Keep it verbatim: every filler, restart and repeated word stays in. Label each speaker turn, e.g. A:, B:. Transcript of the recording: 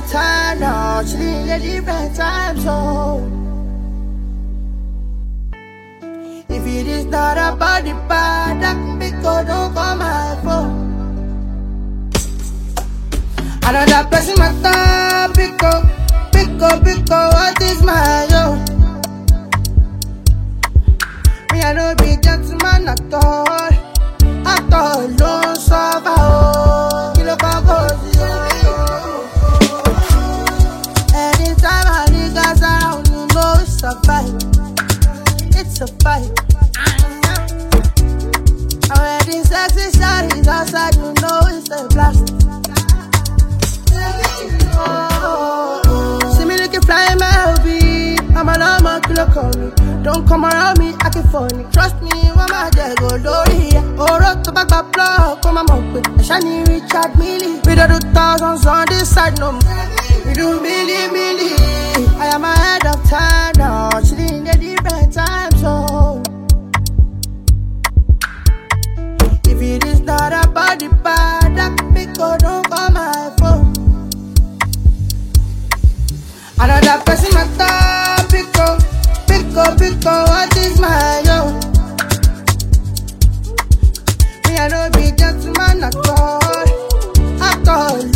A: of time now, chilling a different time zone. If it is not about the bad, that can be good, don't call my phone. Another person my time, pick up, pick up, pick up, what is my own? Me I no be gentleman at all, at all, don't suffer, oh, kilo kagozi, oh. Anytime I niggas around, you know it's a fight, it's a fight. I'm wearing sexy shawty's outside, you know it's a blast. See me looking fly my L V, I'm a llama, kilo call me. Don't come around me, I can funny. Trust me, when my jet go lorry. Oh, rock to back up, block, come on, up with a shiny Richard Millie. We do the thousands on this side, no. We do milli, milli. I am ahead of time now, chilling in a different time zone. If it is not about the bad, that can be good, don't call my phone. Another person my time, pick up, pick up, pick up, what is my own? Me I no be gentleman at all, at all.